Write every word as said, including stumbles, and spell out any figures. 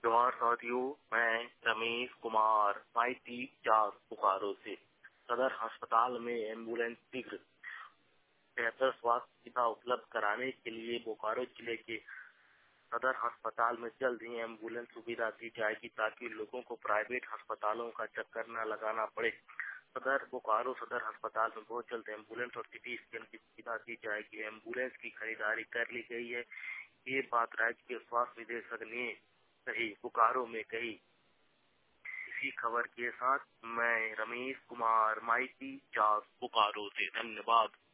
नमस्कार साथियों, मैं रमेश कुमार माइती चार बोकारो से। सदर अस्पताल में एम्बुलेंस शीघ्र बेहतर स्वास्थ्य सुविधा उपलब्ध कराने के लिए बोकारो जिले के सदर अस्पताल में जल्द ही एम्बुलेंस सुविधा दी जाएगी ताकि लोगों को प्राइवेट अस्पतालों का चक्कर न लगाना पड़े। सदर बोकारो सदर अस्पताल में बहुत जल्द एम्बुलेंस और सिटी स्कैन की सुविधा दी जाएगी। एम्बुलेंस की खरीदारी कर ली गई है। ये बात राज्य के स्वास्थ्य निदेशक ने कही, बोकारो में कही। इसी खबर के साथ मैं रमेश कुमार माइती चार बोकारो से। धन्यवाद।